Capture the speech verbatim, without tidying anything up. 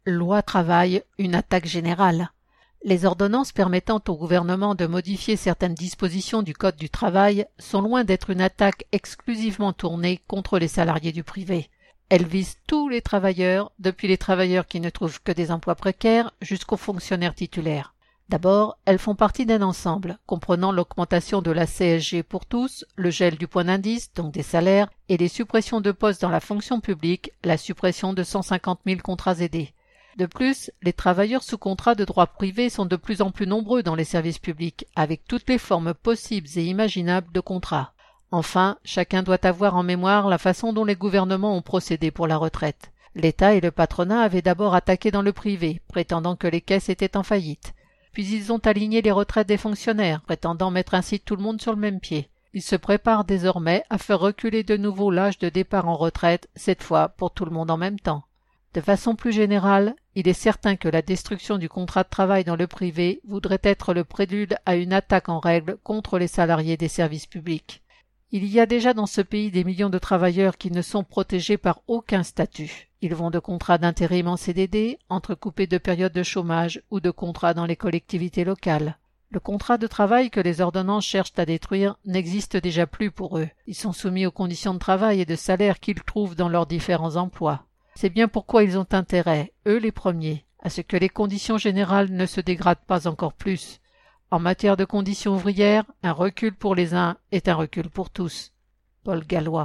Loi travail, une attaque générale. Les ordonnances permettant au gouvernement de modifier certaines dispositions du Code du travail sont loin d'être une attaque exclusivement tournée contre les salariés du privé. Elles visent tous les travailleurs, depuis les travailleurs qui ne trouvent que des emplois précaires jusqu'aux fonctionnaires titulaires. D'abord, elles font partie d'un ensemble, comprenant l'augmentation de la C S G pour tous, le gel du point d'indice, donc des salaires, et les suppressions de postes dans la fonction publique, la suppression de cent cinquante mille contrats aidés. De plus, les travailleurs sous contrat de droit privé sont de plus en plus nombreux dans les services publics, avec toutes les formes possibles et imaginables de contrats. Enfin, chacun doit avoir en mémoire la façon dont les gouvernements ont procédé pour la retraite. L'État et le patronat avaient d'abord attaqué dans le privé, prétendant que les caisses étaient en faillite. Puis ils ont aligné les retraites des fonctionnaires, prétendant mettre ainsi tout le monde sur le même pied. Ils se préparent désormais à faire reculer de nouveau l'âge de départ en retraite, cette fois pour tout le monde en même temps. De façon plus générale, il est certain que la destruction du contrat de travail dans le privé voudrait être le prélude à une attaque en règle contre les salariés des services publics. Il y a déjà dans ce pays des millions de travailleurs qui ne sont protégés par aucun statut. Ils vont de contrats d'intérim en C D D, entrecoupés de périodes de chômage ou de contrats dans les collectivités locales. Le contrat de travail que les ordonnances cherchent à détruire n'existe déjà plus pour eux. Ils sont soumis aux conditions de travail et de salaire qu'ils trouvent dans leurs différents emplois. C'est bien pourquoi ils ont intérêt, eux les premiers, à ce que les conditions générales ne se dégradent pas encore plus. En matière de conditions ouvrières, un recul pour les uns est un recul pour tous. Paul Gallois.